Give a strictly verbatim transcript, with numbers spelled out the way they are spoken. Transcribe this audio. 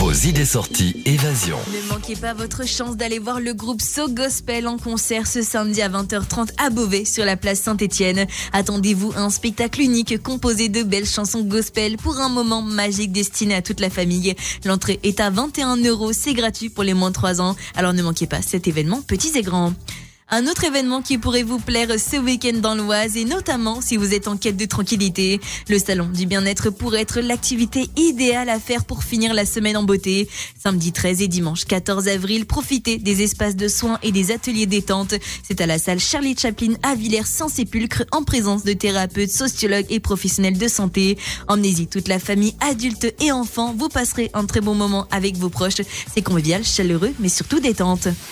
Vos idées sorties Évasion. Ne manquez pas votre chance d'aller voir le groupe So Gospel en concert ce samedi à vingt heures trente à Beauvais sur la place Saint-Étienne. Attendez-vous à un spectacle unique composé de belles chansons gospel pour un moment magique destiné à toute la famille. L'entrée est à vingt et un euros, c'est gratuit pour les moins de trois ans. Alors ne manquez pas cet événement, petits et grands. Un autre événement qui pourrait vous plaire ce week-end dans l'Oise et notamment si vous êtes en quête de tranquillité. Le salon du bien-être pourrait être l'activité idéale à faire pour finir la semaine en beauté. Samedi treize et dimanche quatorze avril, profitez des espaces de soins et des ateliers détente. C'est à la salle Charlie Chaplin à Villers-Saint-Sépulcre en présence de thérapeutes, sociologues et professionnels de santé. Emmenez-y toute la famille, adultes et enfants. Vous passerez un très bon moment avec vos proches. C'est convivial, chaleureux mais surtout détente.